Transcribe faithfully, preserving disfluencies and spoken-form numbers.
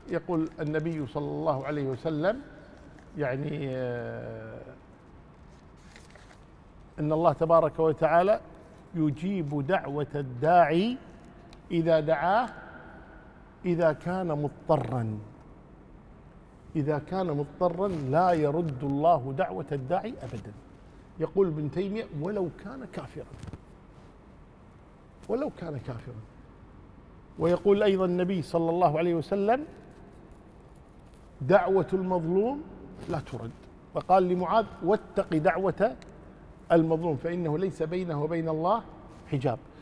يقول النبي صلى الله عليه وسلم يعني إن الله تبارك وتعالى يجيب دعوة الداعي إذا دعاه إذا كان مضطرا، إذا كان مضطرا لا يرد الله دعوة الداعي أبدا. يقول ابن تيمية ولو كان كافرا، ولو كان كافرا. ويقول أيضا النبي صلى الله عليه وسلم دعوة المظلوم لا ترد، وقال لمعاذ واتق دعوة المظلوم فإنه ليس بينه وبين الله حجاب.